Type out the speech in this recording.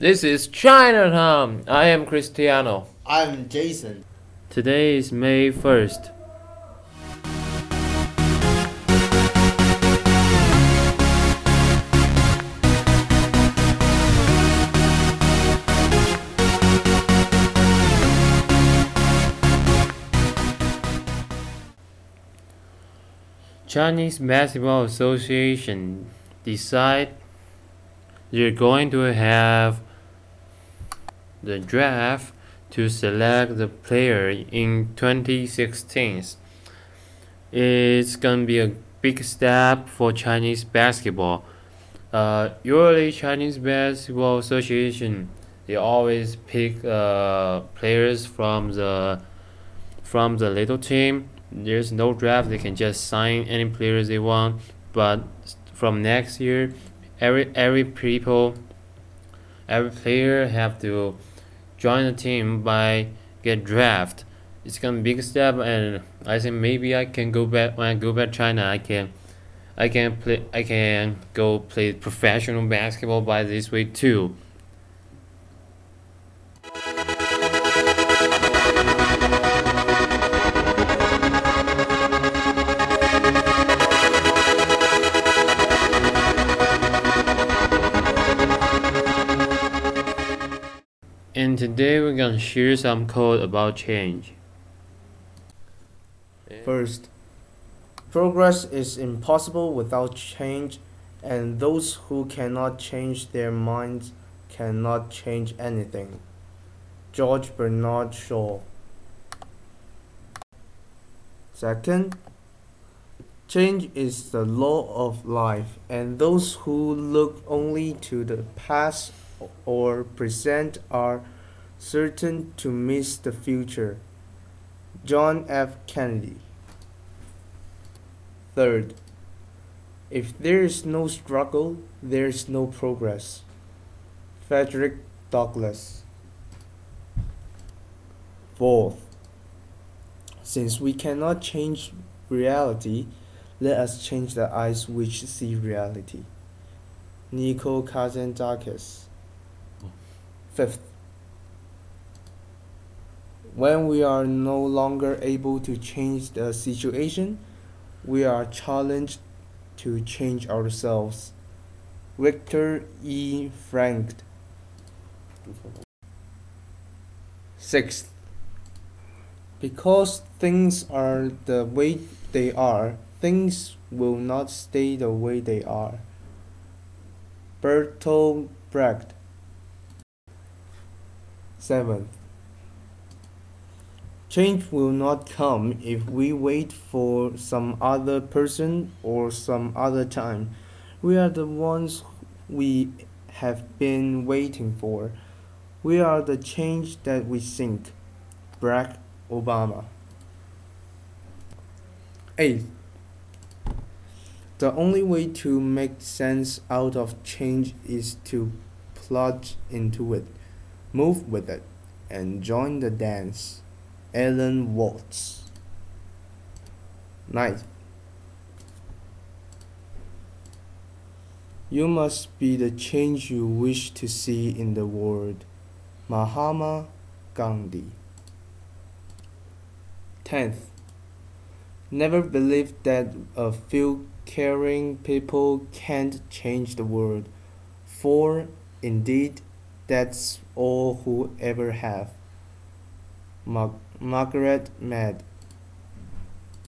This is Chinatown. I am Cristiano. I'm Jason. Today is May 1st. Chinese Basketball Association decide they're going to have the draft to select the player in 2016. It's gonna be a big step for Chinese basketball. Usually Chinese Basketball Association they always pick players from the little team. There's no draft; they can just sign any players they want. But from next year, every player have to join the team by get draft. It's gonna be a big step, and I think maybe I can go back when I go back to China. I can go play professional basketball by this way too. And today we're gonna share some code about change. First, progress is impossible without change, and those who cannot change their minds cannot change anything. George Bernard Shaw. Second, change is the law of life, and those who look only to the past or present are certain to miss the future. John F. Kennedy. Third, if there is no struggle, there is no progress. Frederick Douglass. Fourth, since we cannot change reality, let us change the eyes which see reality. Nico Kazantzakis. Fifth, when we are no longer able to change the situation, we are challenged to change ourselves. Viktor E. Frankl. Sixth, because things are the way they are, things will not stay the way they are. Bertolt Brecht. Seventh, change will not come if we wait for some other person or some other time. We are the ones we have been waiting for. We are the change that we think. Barack Obama. Eighth, the only way to make sense out of change is to plunge into it, move with it, and join the dance. Alan Watts. Ninth, you must be the change you wish to see in the world. Mahatma Gandhi. 10th, never believe that a few caring people can't change the world, for indeed that's all who ever have. Margaret Mead.